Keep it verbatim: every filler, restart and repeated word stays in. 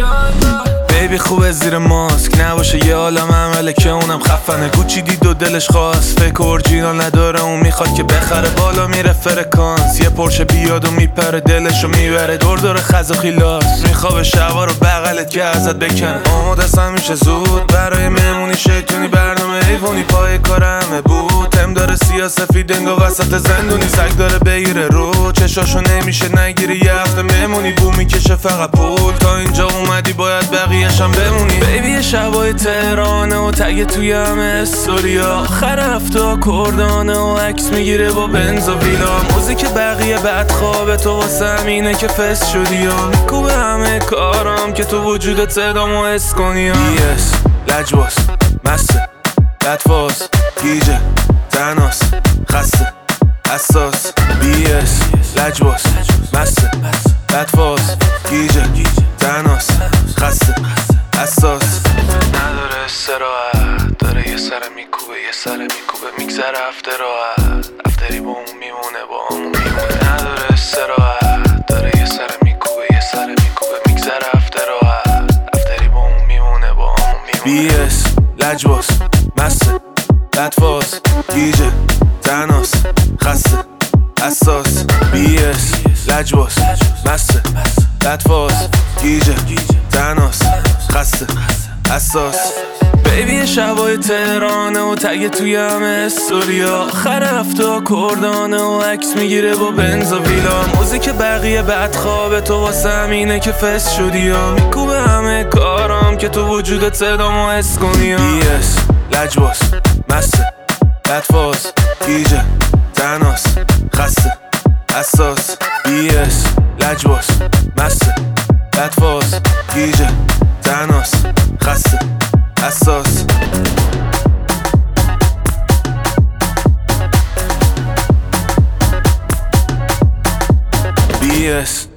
بیبی خوبه زیر ماسک نباشه یه عالم عمله که اونم خفنه. کوچی دید و دلش خواست فکر اورجینال نداره، اون میخواد که بخره بالا میره فرکانس. یه پرشه بیاد و میپره دلشو میبره دور دور خز و خیلاس. میخوابه شبا رو بغلت که ازت بکنه. آماده است میشه زود برای مهمونی شیطونی برنامه ایوونی. پای کار همه بود هم داره سیاسفید انگا وسط زندونی. سگ داره بگیره رو چشاشو نمیشه نگیری. یه هفته مهمونی بو میکشه فقط پول. تا اینجا اومدی باید بقیه‌شم بمونی. بیبی شبای تهرانه و تگ توی همه استوریا. آخر هفته کردانه و عکس میگیره با بنز و ویلا. موزیک بقیه بد خوابه تو واسه همینه که فست شدی ها. میکوبه همه کارام که تو وجودت صدامو حس کنی ها. بیس لجباس مسته لطفاس گیجه تناس خسته حساس. بیس لجباس مسته لطفاس گیجه تناس خسته حساس. نداره استراحت داره یه سر میکوبه یه سر میکوبه میگذره هفته راحت. هفتری با اون میمونه با اون میمونه. نداره استراحت داره یه سر میکوبه یه سر میکوبه میگذره هفته راحت. هفتری با اون میمونه با اون میمونه. بیس لجباس مسته لطفاس گیجه تناس خسته حساس. بیس لجباس مسته لطفاس گیجه تناس خسته حساس. بیبی شبای تهرانه و تگ توی همه استوریا. آخر هفته کردانه و عکس میگیره با بنز و ویلا. موزیک بقیه بد خوابه تو واسه همینه که فست شدی ها. میکوبه همه کارام که تو وجودت صدامو حس کنی ها. بیس لجباس مسته لطفاس گیجه تناس خسته حساس. بیس لجباس مسته لطفاس گیجه تناس خسته حساس. بیس